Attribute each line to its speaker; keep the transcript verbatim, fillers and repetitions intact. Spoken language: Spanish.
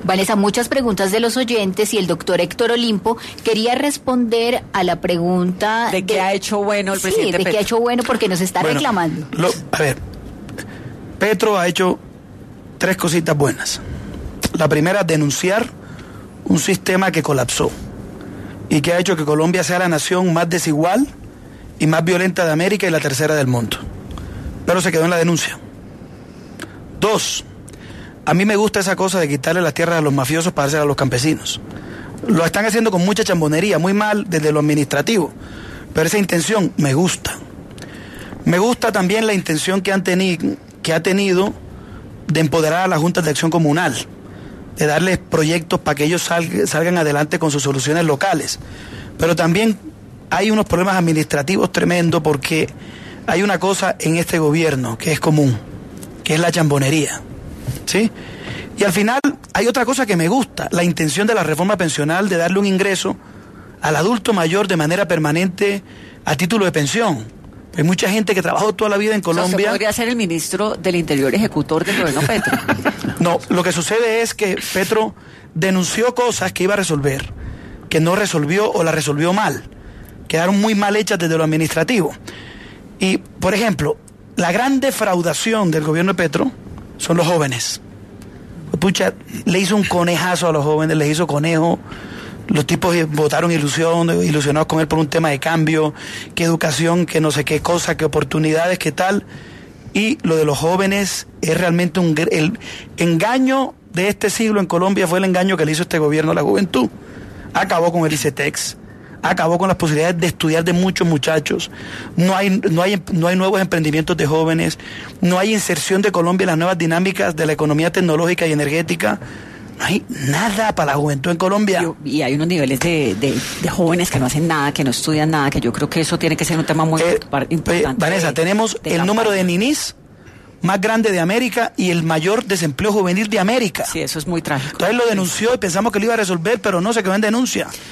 Speaker 1: Vanessa, muchas preguntas de los oyentes y el doctor Héctor Olimpo quería responder a la pregunta...
Speaker 2: ¿De qué ha hecho bueno el
Speaker 1: sí,
Speaker 2: presidente
Speaker 1: de
Speaker 2: Petro?
Speaker 1: qué ha hecho bueno porque nos está
Speaker 3: bueno,
Speaker 1: reclamando.
Speaker 3: Lo, a ver, Petro ha hecho tres cositas buenas. La primera, denunciar un sistema que colapsó y que ha hecho que Colombia sea la nación más desigual y más violenta de América y la tercera del mundo. Pero se quedó en la denuncia. Dos, a mí me gusta esa cosa de quitarle las tierras a los mafiosos para dárselas a los campesinos. Lo están haciendo con mucha chambonería, muy mal desde lo administrativo, pero esa intención me gusta. Me gusta también la intención que, han teni- que ha tenido de empoderar a las juntas de acción comunal, de darles proyectos para que ellos sal- salgan adelante con sus soluciones locales. Pero también hay unos problemas administrativos tremendos porque hay una cosa en este gobierno que es común, que es la chambonería, ¿sí? Y al final hay otra cosa que me gusta, la intención de la reforma pensional de darle un ingreso al adulto mayor de manera permanente a título de pensión. Hay mucha gente que trabajó toda la vida en Colombia.
Speaker 2: O sea, ¿usted podría ser el ministro del Interior ejecutor del gobierno Petro?
Speaker 3: No, lo que sucede es que Petro denunció cosas que iba a resolver, que no resolvió o la resolvió mal. Quedaron muy mal hechas desde lo administrativo. Y, por ejemplo, la gran defraudación del gobierno de Petro son los jóvenes. Pucha, le hizo un conejazo a los jóvenes, les hizo conejo. Los tipos votaron ilusión, ilusionados con él por un tema de cambio, que educación, que no sé qué cosa, que oportunidades, que tal. Y lo de los jóvenes es realmente un... El engaño de este siglo en Colombia fue el engaño que le hizo este gobierno a la juventud. Acabó con el ICETEX, acabó con las posibilidades de estudiar de muchos muchachos, no hay, no hay, no hay nuevos emprendimientos de jóvenes, no hay inserción de Colombia en las nuevas dinámicas de la economía tecnológica y energética. No hay nada para la juventud en Colombia.
Speaker 2: Y, y hay unos niveles de, de, de jóvenes que no hacen nada, que no estudian nada, que yo creo que eso tiene que ser un tema muy
Speaker 3: eh,
Speaker 2: importante.
Speaker 3: Eh, Vanessa,
Speaker 2: de,
Speaker 3: tenemos
Speaker 2: de
Speaker 3: el número de ninis más grande de América y el mayor desempleo juvenil de América.
Speaker 2: Sí, eso es muy trágico.
Speaker 3: Entonces lo denunció y pensamos que lo iba a resolver, pero no, se quedó en denuncia.